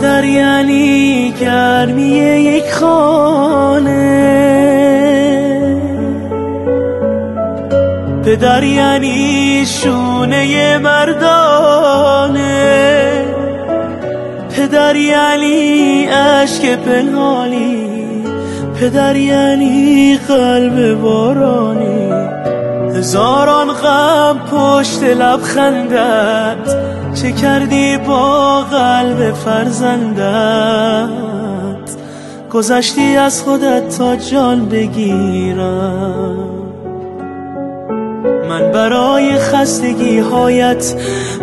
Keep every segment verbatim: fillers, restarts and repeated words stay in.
پدر یعنی گرمی یک خانه، پدر یعنی شونه مردانه، پدر یعنی اشک پنهانی، پدر یعنی قلب بارانی. هزاران غم پشت لبخندت، چه کردی با قلب فرزندت؟ گذشتی از خودت تا جان بگیرم، من برای خستگی هایت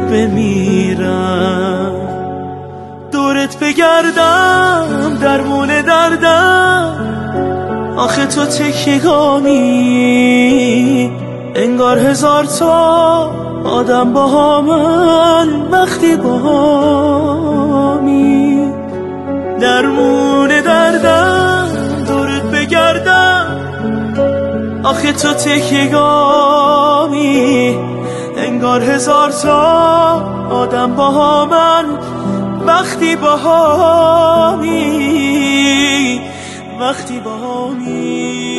بمیرم. دورت بگردم درمون دردم، آخه تو تکیه‌گامی، انگار هزار تا آدم با همن وقتی با همی. درمون دردم دورت بگردم، آخه تو تکیه‌گامی، انگار هزار تا آدم با همن وقتی با همی، وقتی با همی.